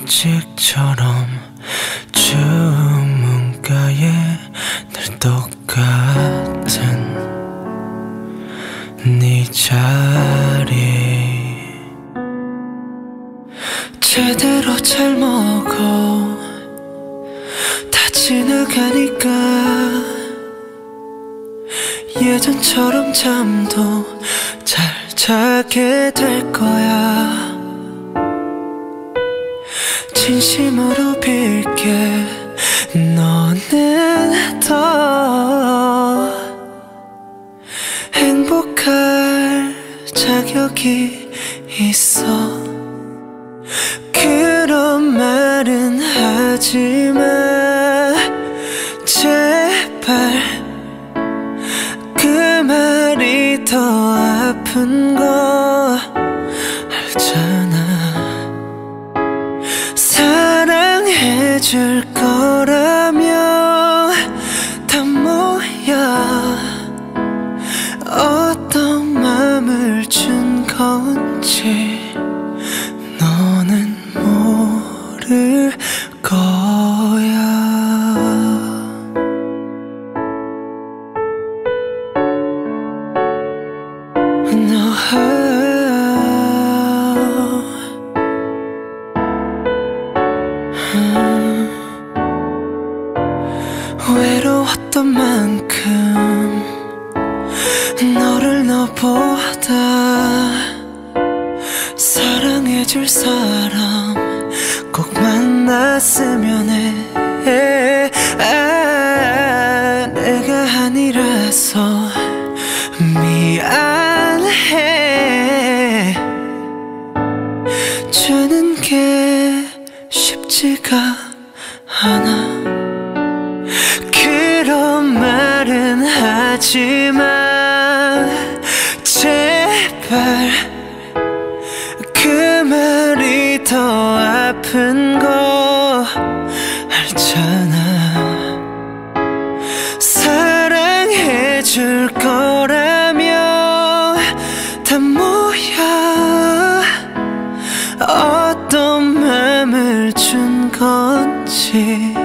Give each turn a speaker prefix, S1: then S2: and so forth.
S1: 아직처럼 주문가에 늘 똑같은 네 자리 제대로 잘 먹어 다 지나가니까 예전처럼 잠도 잘 자게 될 거야. 진심으로 빌게 너는 더 행복할 자격이 있어. 그런 말은 하지마 제발. 그 말이 더 아픈 거 알잖아. 사랑해줄 거라며 다 뭐야. 어떤 맘을 준 건지 너는 모를 거야. No. 외로웠던 만큼 너를 너보다 사랑해줄 사람 꼭 만났으면 해. 내가 아니라서 미안해. 주는 게 쉽지가 않아. 그런 말은 하지마 제발. 그 말이 더 아픈 거 알잖아. 사랑해줄 거라며 다 뭐야. 어떤 맘을 준 건지